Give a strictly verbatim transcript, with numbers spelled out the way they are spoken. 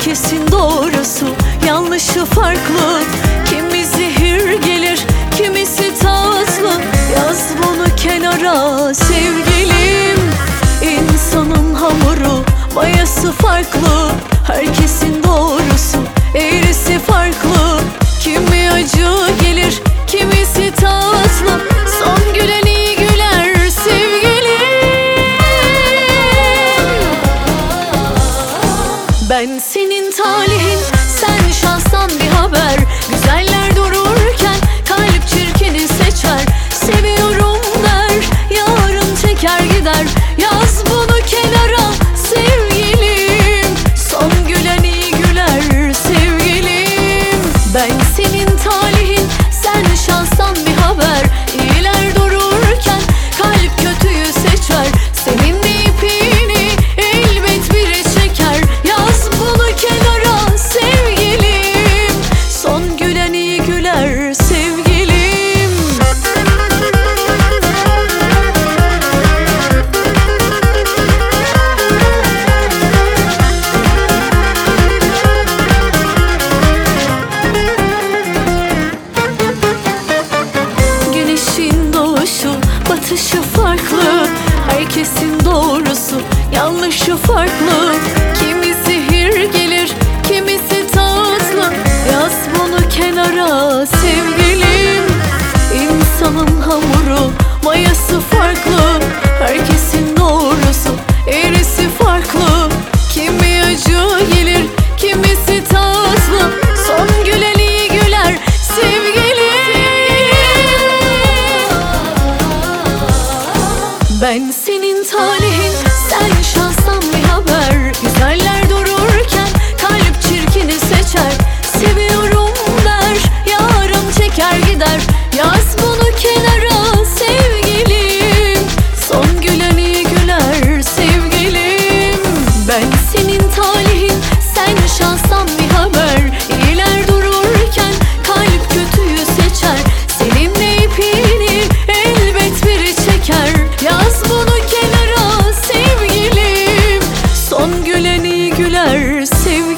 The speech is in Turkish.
herkesin doğrusu, yanlışı farklı. Kimi zehir gelir, kimisi tatlı. Yaz bunu kenara sevgilim. İnsanın hamuru, mayası farklı. Herkesin doğrusu, eğrisi farklı. Kimi acı gelir, kimisi tatlı. Son gülen iyi güler sevgilim. Ben senin talihin, sen şanstan bir haber. Güzeller dururken kalp çirkini seçer. Seviyorum der, yarın çeker gider. Yaz bunu kenara sevgilim. Son gülen iyi güler sevgilim. Ben senin talihin, sen şanstan bir haber. İyiler dururken kalp kötüyü seçer. Senin de ipini elbet biri çeker. Yaz bunu kenara sevgilim. Son gülen iyi güler sevgilim. Güneşin doğuşu, batışı farklı. Herkesin doğrusu, yanlışı farklı. Kimi zehir gelir, kimisi tatlı. Yaz bunu kenara sevgilim. İnsanın hamuru, mayası farklı. Herkesin doğrusu, eğrisi farklı. Kimi acı gelir, kimisi tatlı. Son gülen iyi güler sevgilim. Ben senin talihin, sen şanstan bir haber. Güzeller dururken kalp çirkini seçer. Seviyorum der, yarın çeker gider. Yaz bunu kenara sevgilim. Son gülen iyi güler sevgilim. Ben senin talihin, sen şanstan bir haber. İyiler dururken kalp kötüyü seçer. Senin de ipini elbet biri çeker. Yaz bunu kenara sevgilim. Son gülen iyi güler sevgilim.